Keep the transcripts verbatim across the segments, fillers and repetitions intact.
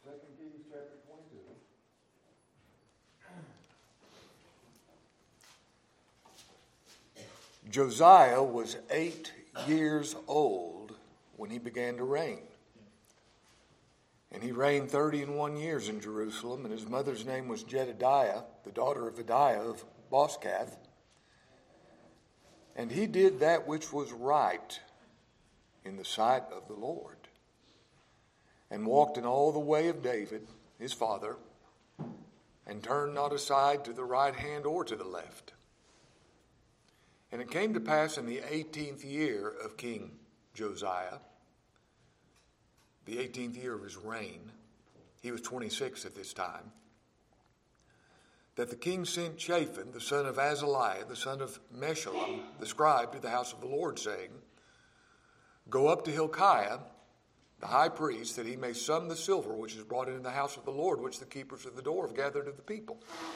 Second Kings chapter twenty-two. Josiah was eight years old when he began to reign. And he reigned thirty and one years in Jerusalem, and his mother's name was Jedidiah, the daughter of Adiah of Boskath. And he did that which was right in the sight of the Lord, and walked in all the way of David, his father, and turned not aside to the right hand or to the left. And it came to pass in the eighteenth year of King Josiah, the eighteenth year of his reign, he was twenty-six at this time, that the king sent Shaphan, the son of Azaliah, the son of Meshullam, the scribe, to the house of the Lord, saying, Go up to Hilkiah, the high priest, that he may sum the silver which is brought into the house of the Lord, which the keepers of the door have gathered of the people.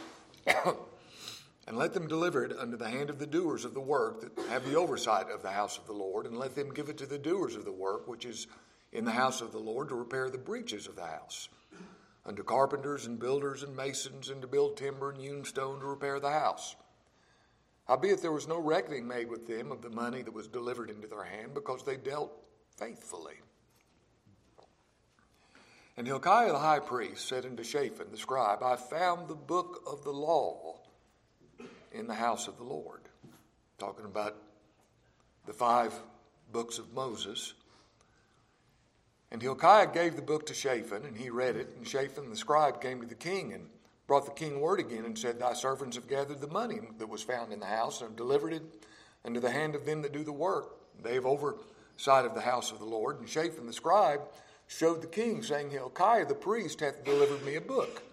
And let them deliver it unto the hand of the doers of the work that have the oversight of the house of the Lord, and let them give it to the doers of the work which is in the house of the Lord, to repair the breaches of the house, unto carpenters and builders and masons, and to build timber and hewn stone to repair the house. Howbeit there was no reckoning made with them of the money that was delivered into their hand, because they dealt faithfully. And Hilkiah the high priest said unto Shaphan the scribe, I found the book of the law in the house of the Lord. Talking about the five books of Moses. And Hilkiah gave the book to Shaphan, and he read it. And Shaphan the scribe came to the king and brought the king word again, and said, Thy servants have gathered the money that was found in the house, and have delivered it unto the hand of them that do the work. They have oversight of the house of the Lord. And Shaphan the scribe showed the king, saying, Hilkiah the priest hath delivered me a book.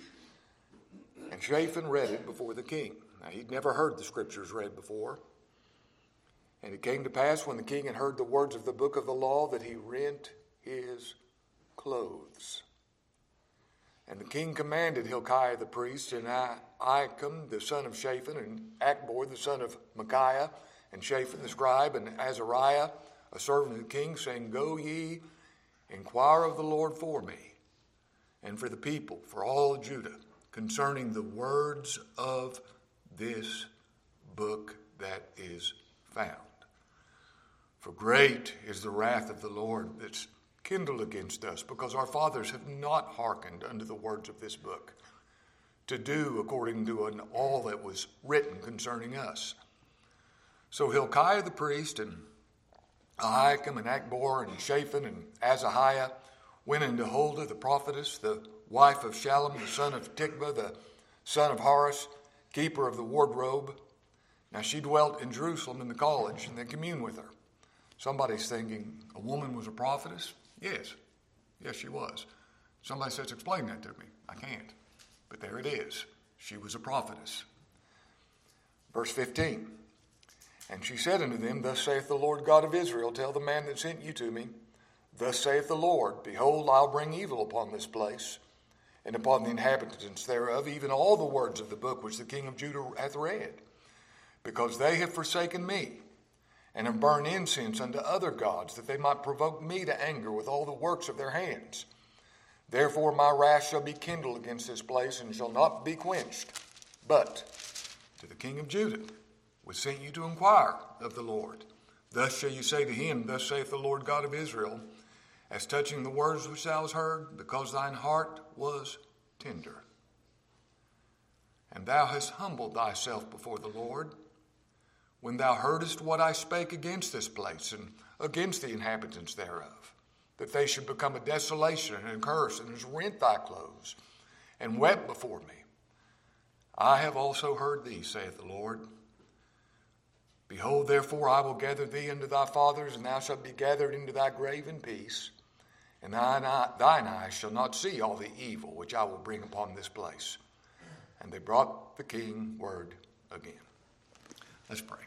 And Shaphan read it before the king. Now he'd never heard the scriptures read before. And it came to pass, when the king had heard the words of the book of the law, that he rent his clothes. And the king commanded Hilkiah the priest, and Ahikam the son of Shaphan, and Achbor the son of Micaiah, and Shaphan the scribe, and Azariah, a servant of the king, saying, Go ye, inquire of the Lord for me, and for the people, for all Judah, concerning the words of this book that is found. For great is the wrath of the Lord that's kindled against us, because our fathers have not hearkened unto the words of this book, to do according to an, all that was written concerning us. So Hilkiah the priest, and Ahikam, and Achbor, and Shaphan, and Azahiah went into Huldah the prophetess, the wife of Shallum, the son of Tikvah, the son of Haras, keeper of the wardrobe. Now she dwelt in Jerusalem in the college, and they communed with her. Somebody's thinking, a woman was a prophetess? Yes. Yes, she was. Somebody says, explain that to me. I can't. But there it is. She was a prophetess. Verse fifteen. And she said unto them, Thus saith the Lord God of Israel, Tell the man that sent you to me, Thus saith the Lord, Behold, I'll bring evil upon this place, and upon the inhabitants thereof, even all the words of the book which the king of Judah hath read, because they have forsaken me, and have burned incense unto other gods, that they might provoke me to anger with all the works of their hands. Therefore my wrath shall be kindled against this place, and shall not be quenched. But to the king of Judah, which sent you to inquire of the Lord, thus shall you say to him, Thus saith the Lord God of Israel, As touching the words which thou hast heard, because thine heart was tender, and thou hast humbled thyself before the Lord, when thou heardest what I spake against this place, and against the inhabitants thereof, that they should become a desolation and a curse, and has rent thy clothes, and wept before me. I have also heard thee, saith the Lord. Behold, therefore, I will gather thee unto thy fathers, and thou shalt be gathered into thy grave in peace, and thine, eye, thine eyes shall not see all the evil which I will bring upon this place. And they brought the king word again. Let's pray.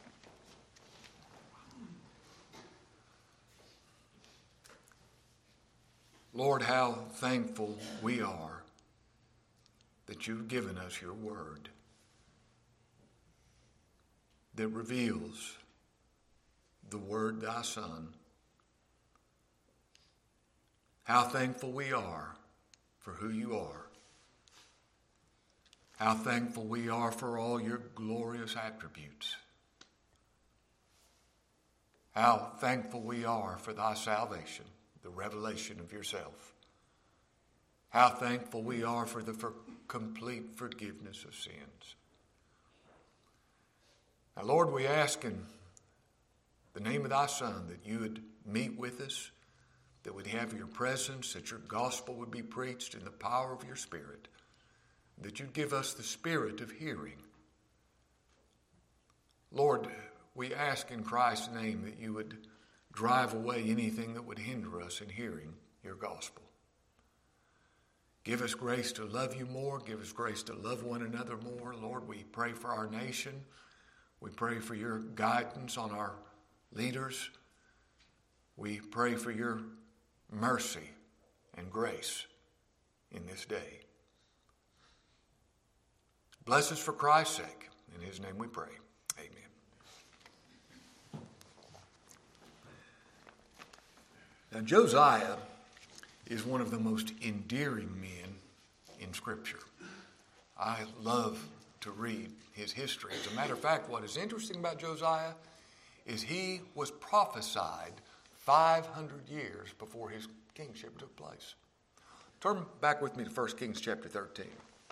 Lord, how thankful we are that you've given us your word that reveals the word, thy Son. How thankful we are for who you are. How thankful we are for all your glorious attributes. How thankful we are for thy salvation, the revelation of yourself. How thankful we are for the for complete forgiveness of sins. Now, Lord, we ask in the name of thy Son that you would meet with us, that we'd have your presence, that your gospel would be preached in the power of your Spirit, that you'd give us the spirit of hearing. Lord, we ask in Christ's name that you would drive away anything that would hinder us in hearing your gospel. Give us grace to love you more. Give us grace to love one another more. Lord, we pray for our nation. We pray for your guidance on our leaders. We pray for your mercy and grace in this day. Bless us for Christ's sake. In his name we pray. Amen. Now, Josiah is one of the most endearing men in Scripture. I love to read his history. As a matter of fact, what is interesting about Josiah is he was prophesied five hundred years before his kingship took place. Turn back with me to First Kings chapter thirteen.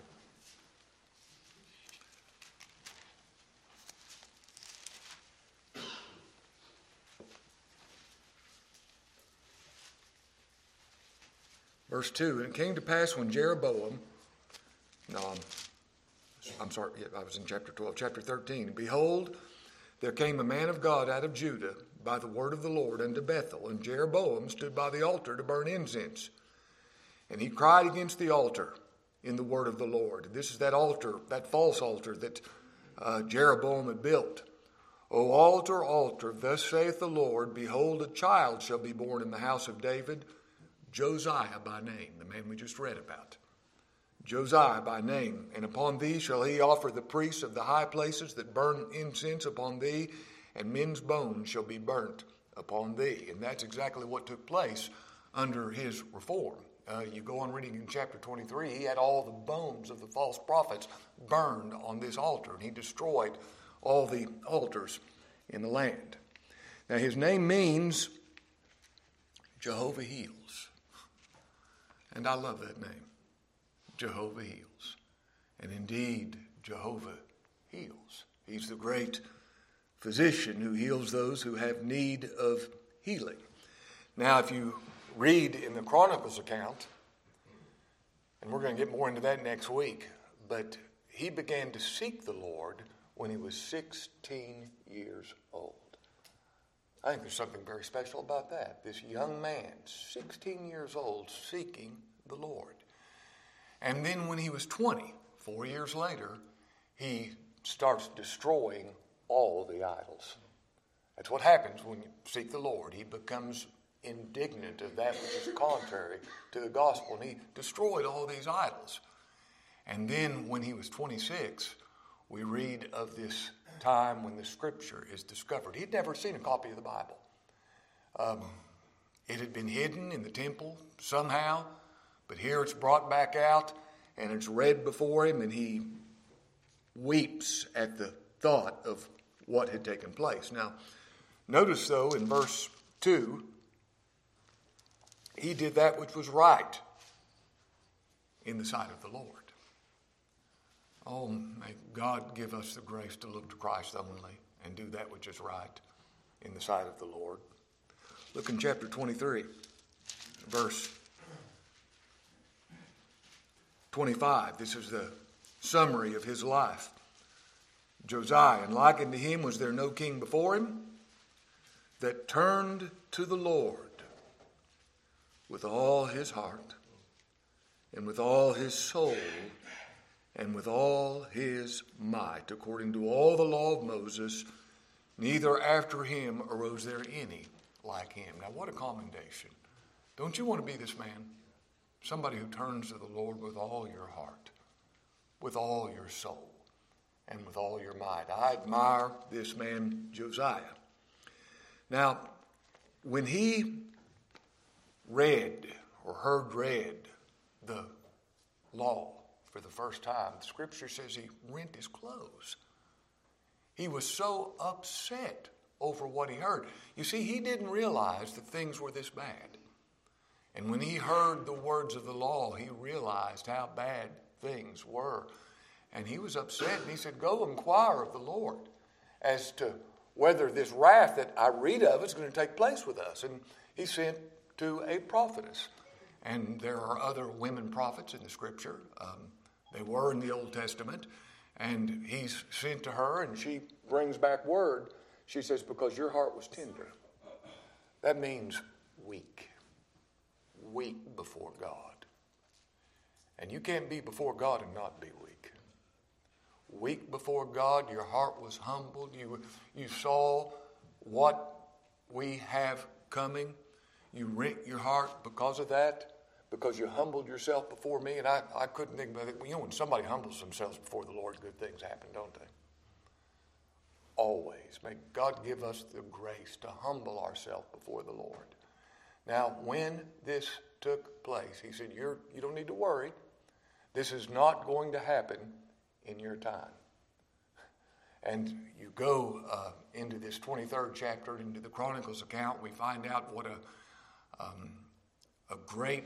Verse two, and it came to pass when Jeroboam, no, I'm, I'm sorry, I was in chapter twelve, chapter thirteen. And behold, there came a man of God out of Judah by the word of the Lord unto Bethel, and Jeroboam stood by the altar to burn incense. And he cried against the altar in the word of the Lord. This is that altar, that false altar that uh, Jeroboam had built. O altar, altar, thus saith the Lord, behold, a child shall be born in the house of David, Josiah by name, the man we just read about. Josiah by name, and upon thee shall he offer the priests of the high places that burn incense upon thee, and men's bones shall be burnt upon thee. And that's exactly what took place under his reform. Uh, you go on reading in chapter twenty-three, he had all the bones of the false prophets burned on this altar, and he destroyed all the altars in the land. Now his name means Jehovah heals. And I love that name, Jehovah heals. And indeed, Jehovah heals. He's the great physician who heals those who have need of healing. Now, if you read in the Chronicles account, and we're going to get more into that next week, but he began to seek the Lord when he was sixteen years old. I think there's something very special about that. This young man, sixteen years old, seeking the Lord. And then when he was twenty, four years later, he starts destroying all the idols. That's what happens when you seek the Lord. He becomes indignant of that which is contrary to the gospel, and he destroyed all these idols. And then when he was twenty-six, we read of this time when the scripture is discovered. He'd never seen a copy of the Bible. Um, it had been hidden in the temple somehow, but here it's brought back out and it's read before him, and he weeps at the thought of what had taken place. Now, notice though in verse two, he did that which was right in the sight of the Lord. Oh, may God give us the grace to look to Christ only and do that which is right in the sight of the Lord. Look in chapter twenty-three, verse twenty-five. This is the summary of his life. Josiah, and like unto him was there no king before him that turned to the Lord with all his heart and with all his soul and with all his might, according to all the law of Moses, neither after him arose there any like him. Now, what a commendation. Don't you want to be this man? Somebody who turns to the Lord with all your heart, with all your soul, and with all your might. I admire this man, Josiah. Now, when he read or heard read the law for the first time, the Scripture says he rent his clothes. He was so upset over what he heard. You see, he didn't realize that things were this bad. And when he heard the words of the law, he realized how bad things were. And he was upset, and he said, go inquire of the Lord as to whether this wrath that I read of is going to take place with us. And he sent to a prophetess. And there are other women prophets in the Scripture. Um, they were in the Old Testament. And he's sent to her, and she brings back word. She says, because your heart was tender. That means weak. Weak before God. And you can't be before God and not be weak. Weak before God, your heart was humbled. You, you saw what we have coming. You rent your heart because of that, because you humbled yourself before me. And I, I couldn't think about it. You know, when somebody humbles themselves before the Lord, good things happen, don't they? Always. May God give us the grace to humble ourselves before the Lord. Now, when this took place, he said, You're, you don't need to worry. This is not going to happen in your time. And you go uh, into this twenty-third chapter, into the Chronicles account, we find out what a, um, a great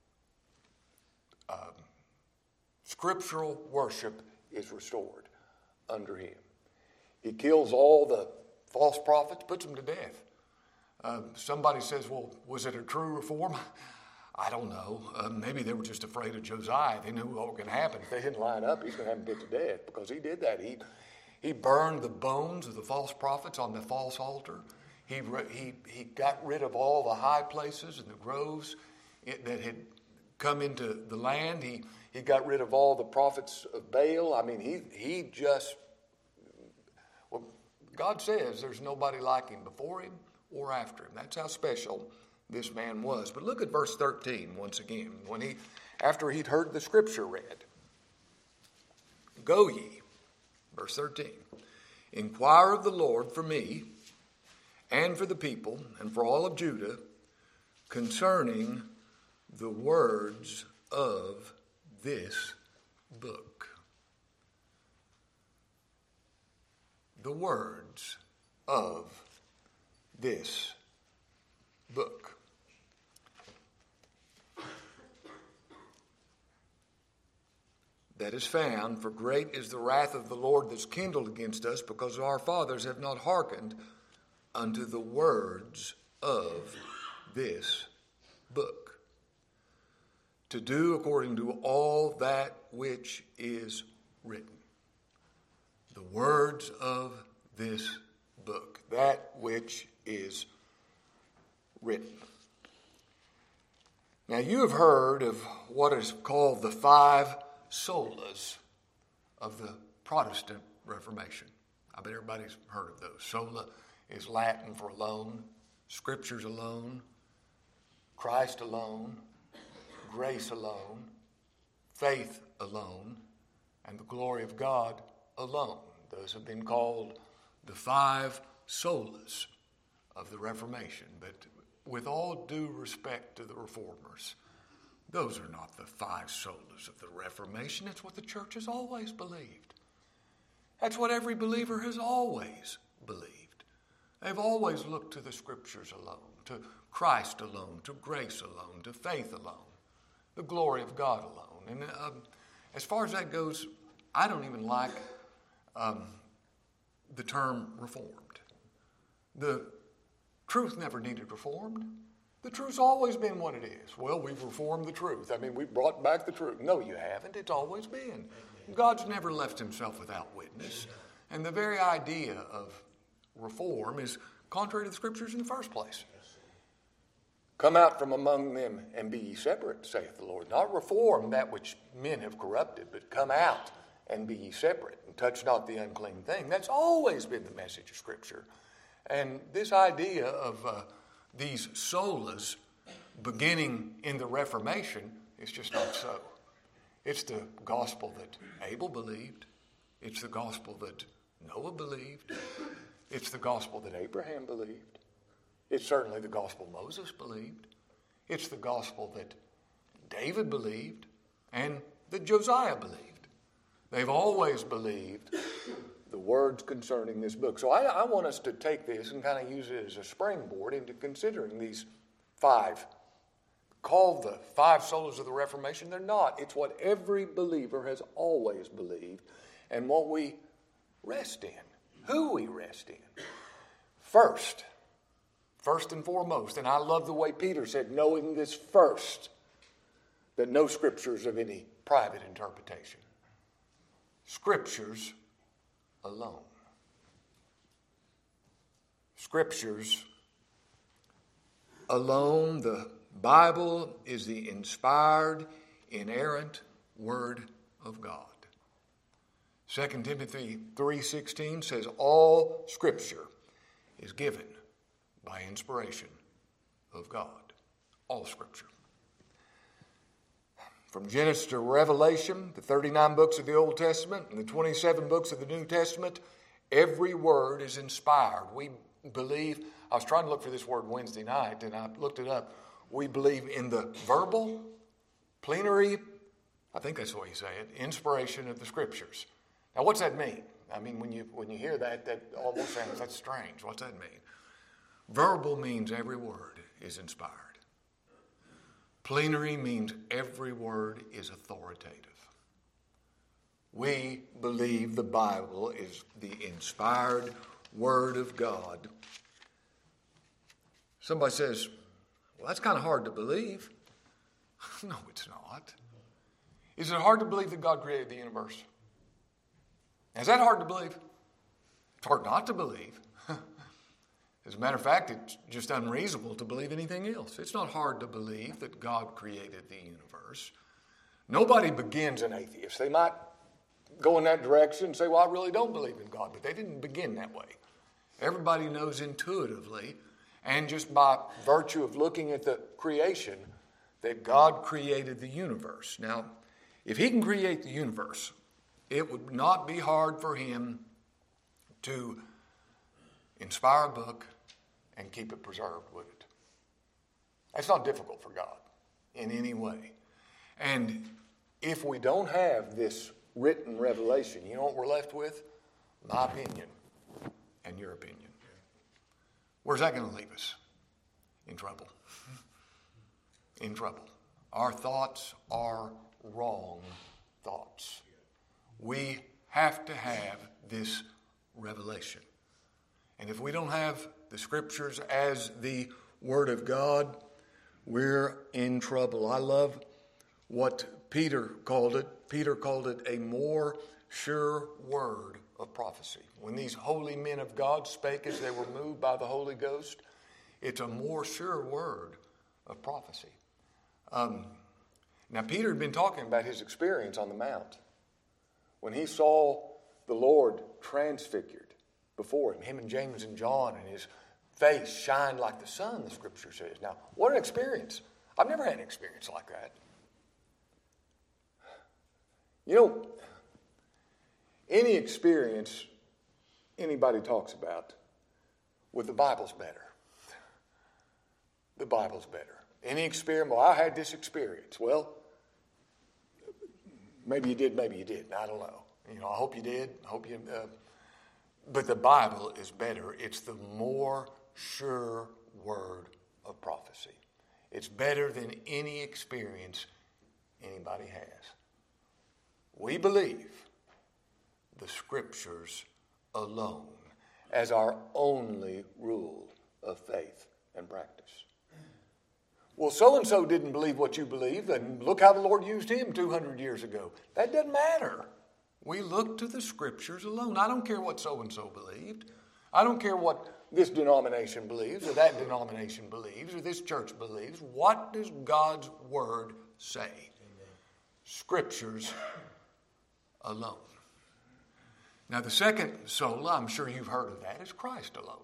uh, scriptural worship is restored under him. He kills all the false prophets, puts them to death. Uh, somebody says, well, was it a true reform? I don't know. Uh, maybe they were just afraid of Josiah. They knew what was going to happen. If they didn't line up, he's going to have them put to death, because he did that. He he burned the bones of the false prophets on the false altar. He he he got rid of all the high places and the groves that had come into the land. He he got rid of all the prophets of Baal. I mean, he he just, well, God says there's nobody like him before him or after him. That's how special this man was. But look at verse thirteen once again. When he, after he'd heard the scripture read, go ye, verse thirteen, inquire of the Lord for me and for the people and for all of Judah concerning the words of this book. The words of this book. That is found, for great is the wrath of the Lord that's kindled against us, because our fathers have not hearkened unto the words of this book, to do according to all that which is written. The words of this book, that which is written. Now, you have heard of what is called the five solas of the Protestant Reformation. I bet everybody's heard of those. Sola is Latin for alone, Scriptures alone, Christ alone, grace alone, faith alone, and the glory of God alone. Those have been called the five solas of the Reformation. But with all due respect to the Reformers, those are not the five solas of the Reformation. It's what the church has always believed. That's what every believer has always believed. They've always looked to the Scriptures alone, to Christ alone, to grace alone, to faith alone, the glory of God alone. And um, as far as that goes, I don't even like um, the term reformed. The truth never needed reformed. The truth's always been what it is. Well, we've reformed the truth. I mean, we brought back the truth. No, you haven't. It's always been. God's never left himself without witness. And the very idea of reform is contrary to the Scriptures in the first place. Come out from among them and be ye separate, saith the Lord. Not reform that which men have corrupted, but come out and be ye separate, and touch not the unclean thing. That's always been the message of Scripture. And this idea of uh, these solas beginning in the Reformation is just not so. It's the gospel that Abel believed. It's the gospel that Noah believed. It's the gospel that Abraham believed. It's certainly the gospel Moses believed. It's the gospel that David believed, and that Josiah believed. They've always believed the words concerning this book. So I, I want us to take this and kind of use it as a springboard into considering these five, called the five solas of the Reformation. They're not. It's what every believer has always believed and what we rest in, who we rest in. First, first and foremost, and I love the way Peter said, knowing this first, that no scriptures of any private interpretation. Scriptures alone. Scriptures alone. The Bible is the inspired, inerrant Word of God. Second Timothy three sixteen says, all Scripture is given by inspiration of God. All Scripture. From Genesis to Revelation, the thirty-nine books of the Old Testament and the twenty-seven books of the New Testament, every word is inspired. We believe, I was trying to look for this word Wednesday night, and I looked it up. We believe in the verbal, plenary, I think that's the way you say it, inspiration of the Scriptures. Now, what's that mean? I mean, when you when you hear that, that almost sounds, that's strange. What's that mean? Verbal means every word is inspired. Plenary means every word is authoritative. We believe the Bible is the inspired Word of God. Somebody says, well, that's kind of hard to believe. No, it's not. Is it hard to believe that God created the universe? Is that hard to believe? It's hard not to believe. As a matter of fact, it's just unreasonable to believe anything else. It's not hard to believe that God created the universe. Nobody begins an atheist. They might go in that direction and say, well, I really don't believe in God, but they didn't begin that way. Everybody knows intuitively and just by virtue of looking at the creation that God created the universe. Now, if he can create the universe, it would not be hard for him to inspire a book and keep it preserved, would it? That's not difficult for God in any way. And if we don't have this written revelation, you know what we're left with? My opinion and your opinion. Where's that going to leave us? In trouble. In trouble. Our thoughts are wrong thoughts. We have to have this revelation. And if we don't have the Scriptures as the Word of God, we're in trouble. I love what Peter called it. Peter called it a more sure word of prophecy. When these holy men of God spake as they were moved by the Holy Ghost, it's a more sure word of prophecy. Um, now, Peter had been talking about his experience on the Mount. When he saw the Lord transfigured before him, him and James and John, and his face shined like the sun, the Scripture says. Now, what an experience. I've never had an experience like that. You know, any experience anybody talks about with the Bible's better. The Bible's better. Any experience, well, I had this experience. Well, maybe you did, maybe you didn't. I don't know. You know, I hope you did. I hope you... Uh, But the Bible is better. It's the more sure word of prophecy. It's better than any experience anybody has. We believe the Scriptures alone as our only rule of faith and practice. Well, so-and-so didn't believe what you believe, and look how the Lord used him two hundred years ago. That doesn't matter. We look to the Scriptures alone. I don't care what so-and-so believed. I don't care what this denomination believes or that denomination believes or this church believes. What does God's Word say? Amen. Scriptures alone. Now, the second sola, I'm sure you've heard of that, is Christ alone.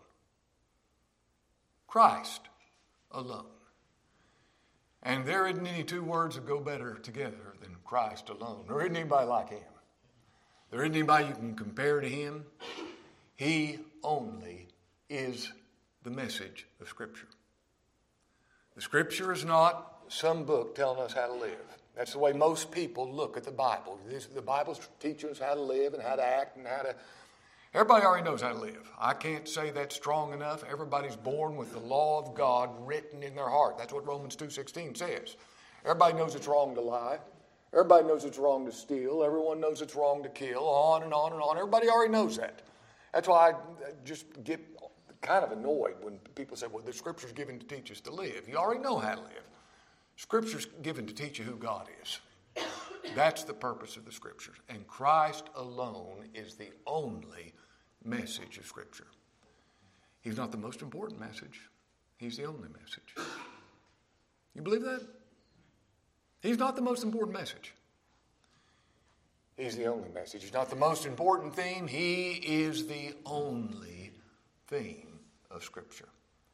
Christ alone. And there isn't any two words that go better together than Christ alone. There isn't anybody like him. There isn't anybody you can compare to him. He only is the message of Scripture. The Scripture is not some book telling us how to live. That's the way most people look at the Bible. This, the Bible teaches us how to live and how to act and how to... Everybody already knows how to live. I can't say that's strong enough. Everybody's born with the law of God written in their heart. That's what Romans two sixteen says. Everybody knows it's wrong to lie. Everybody knows it's wrong to steal. Everyone knows it's wrong to kill. On and on and on. Everybody already knows that. That's why I just get kind of annoyed when people say, well, the Scripture's given to teach us to live. You already know how to live. Scripture's given to teach you who God is. That's the purpose of the Scriptures. And Christ alone is the only message of Scripture. He's not the most important message. He's the only message. You believe that? He's not the most important message. He's the only message. He's not the most important theme. He is the only theme of Scripture.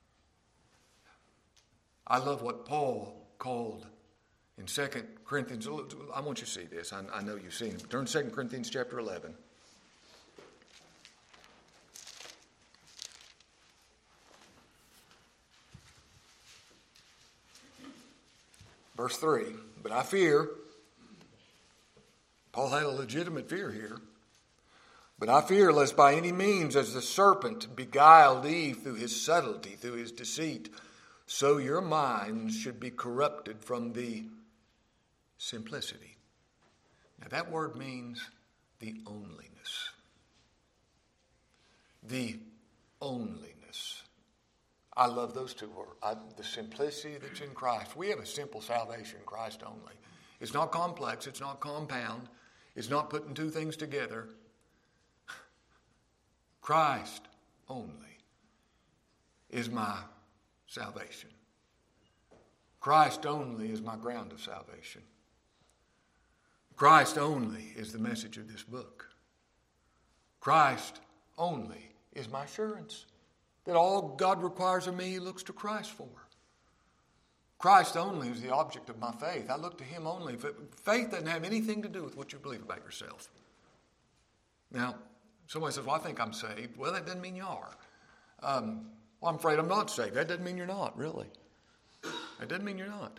I love what Paul called in Second Corinthians. I want you to see this. I, I know you've seen it. Turn to Second Corinthians chapter eleven. Verse three. But I fear, Paul had a legitimate fear here. But I fear lest by any means, as the serpent beguiled Eve through his subtlety, through his deceit, so your minds should be corrupted from the simplicity. Now that word means the onlyness. The onlyness. I love those two words. I, the simplicity that's in Christ. We have a simple salvation in Christ only. It's not complex. It's not compound. It's not putting two things together. Christ only is my salvation. Christ only is my ground of salvation. Christ only is the message of this book. Christ only is my assurance that all God requires of me, He looks to Christ for. Christ only is the object of my faith. I look to Him only. Faith doesn't have anything to do with what you believe about yourself. Now, somebody says, well, I think I'm saved. Well, that doesn't mean you are. Um, well, I'm afraid I'm not saved. That doesn't mean you're not, really. That doesn't mean you're not.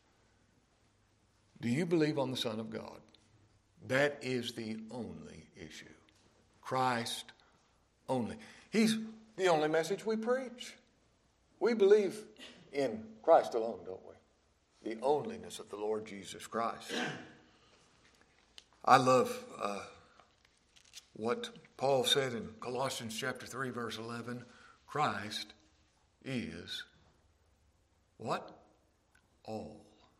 Do you believe on the Son of God? That is the only issue. Christ only. He's the only message we preach. We believe in Christ alone, don't we? The onlyness of the Lord Jesus Christ. I love uh, what Paul said in Colossians chapter three, verse eleven. Christ is what? All.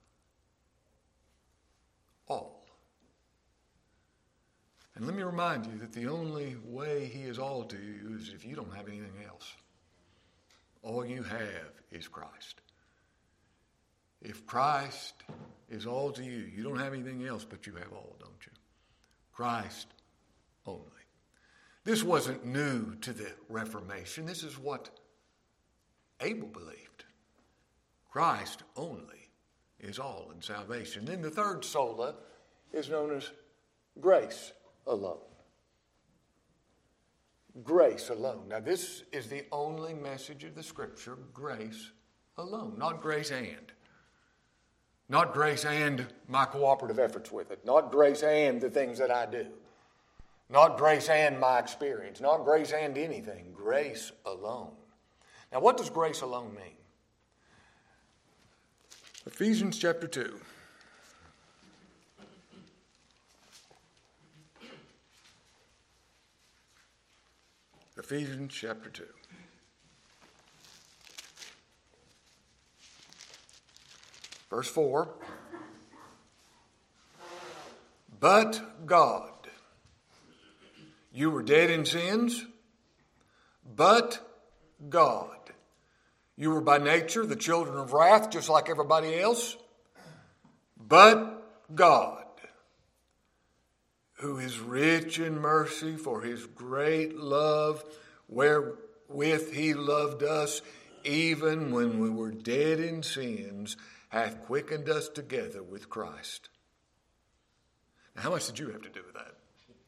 All. And let me remind you that the only way He is all to you is if you don't have anything else. All you have is Christ. If Christ is all to you, you don't have anything else, but you have all, don't you? Christ only. This wasn't new to the Reformation. This is what Abel believed. Christ only is all in salvation. Then the third sola is known as grace alone. Grace alone. Now this is the only message of the Scripture, grace alone, not grace and. Not grace and my cooperative efforts with it. Not grace and the things that I do. Not grace and my experience. Not grace and anything. Grace alone. Now what does grace alone mean? Ephesians chapter two. Ephesians chapter two. Verse four. But God, you were dead in sins, but God. You were by nature the children of wrath, just like everybody else. But God, who is rich in mercy for His great love, wherewith He loved us, even when we were dead in sins, hath quickened us together with Christ. Now, how much did you have to do with that?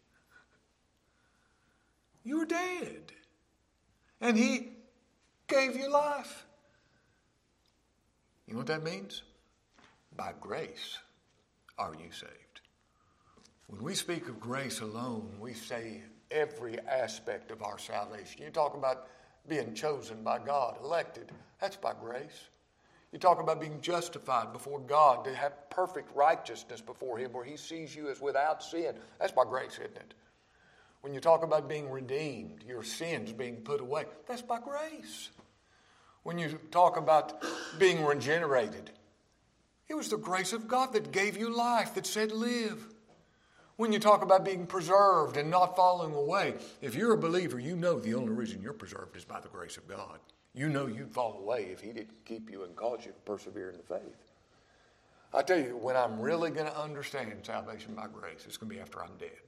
You were dead. And He gave you life. You know what that means? by grace are you saved. When we speak of grace alone, we say every aspect of our salvation. You talk about being chosen by God, elected, that's by grace. You talk about being justified before God, to have perfect righteousness before Him where He sees you as without sin. That's by grace, isn't it? When you talk about being redeemed, your sins being put away, that's by grace. When you talk about being regenerated, it was the grace of God that gave you life, that said live. When you talk about being preserved and not falling away, if you're a believer, you know the only reason you're preserved is by the grace of God. You know you'd fall away if He didn't keep you and cause you to persevere in the faith. I tell you, when I'm really going to understand salvation by grace, it's going to be after I'm dead.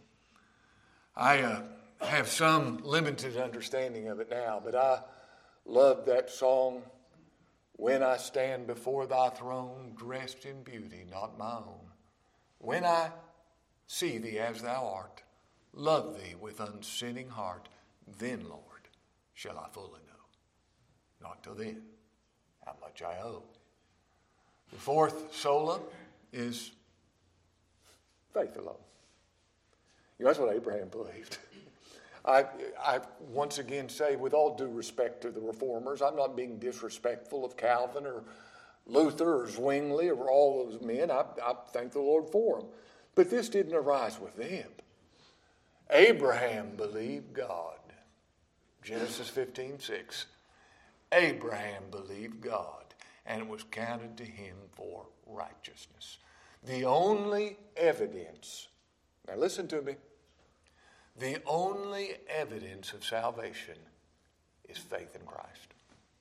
I uh, have some limited understanding of it now, but I love that song, "When I stand before Thy throne, dressed in beauty not my own. When I see Thee as Thou art, love Thee with unsinning heart, then, Lord, shall I fully know. Not till then, how much I owe." The fourth sola is faith alone. You know, that's what Abraham believed. I, I once again say, with all due respect to the reformers, I'm not being disrespectful of Calvin or Luther or Zwingli or all those men. I, I thank the Lord for them. But this didn't arise with them. Abraham believed God. Genesis fifteen six. Abraham believed God, and it was counted to him for righteousness. The only evidence, now listen to me, the only evidence of salvation is faith in Christ.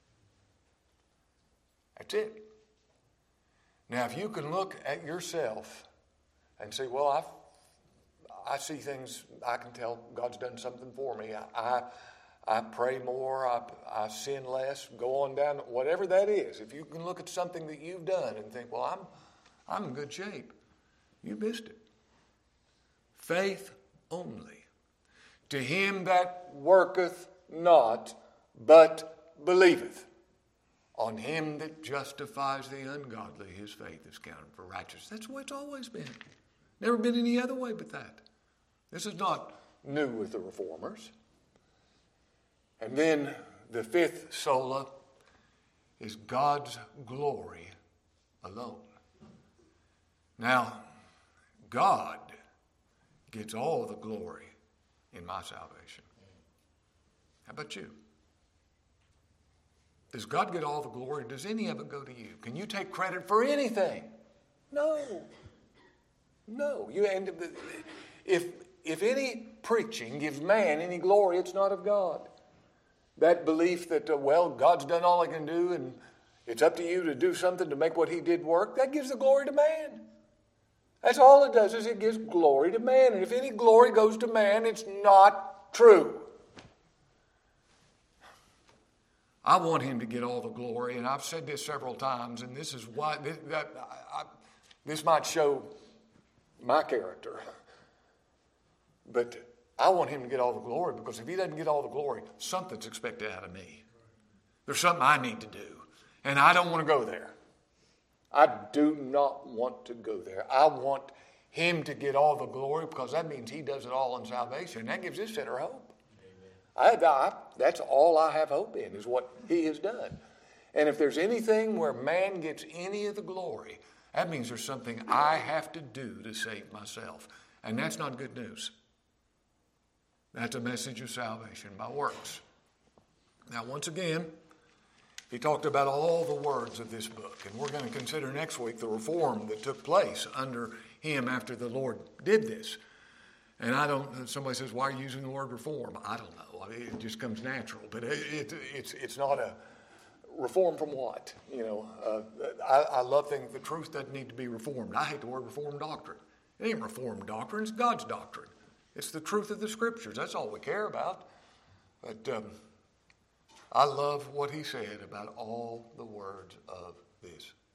That's it. Now, if you can look at yourself and say, well, I I see things, I can tell God's done something for me. I, I, I pray more, I, I sin less, go on down, whatever that is. If you can look at something that you've done and think, well, I'm, I'm in good shape, you missed it. Faith only. To him that worketh not, but believeth. On him that justifies the ungodly, his faith is counted for righteousness. That's the way it's always been. Never been any other way but that. This is not new with the reformers. And then the fifth sola is God's glory alone. Now, God gets all the glory in my salvation. How about you? Does God get all the glory? Does any of it go to you? Can you take credit for anything? No. No. You and if if any preaching gives man any glory, it's not of God. That belief that, uh, well, God's done all He can do and it's up to you to do something to make what He did work, that gives the glory to man. That's all it does, is it gives glory to man. And if any glory goes to man, it's not true. I want Him to get all the glory, and I've said this several times, and this is why this, that, I, I, this might show my character. But I want Him to get all the glory, because if He doesn't get all the glory, something's expected out of me. There's something I need to do, and I don't want to go there. I do not want to go there. I want Him to get all the glory, because that means He does it all in salvation. And that gives this sinner hope. I, I, that's all I have hope in, is what He has done. And if there's anything where man gets any of the glory, that means there's something I have to do to save myself. And that's not good news. That's a message of salvation by works. Now, once again, he talked about all the words of this book. And we're going to consider next week the reform that took place under him after the Lord did this. And I don't, somebody says, why are you using the word reform? I don't know. I mean, it just comes natural. But it, it, it's it's not a reform from what? You know, uh, I, I love thinking the truth doesn't need to be reformed. I hate the word reformed doctrine. It ain't reformed doctrine. It's God's doctrine. It's the truth of the Scriptures. That's all we care about. But um, I love what he said about all the words of this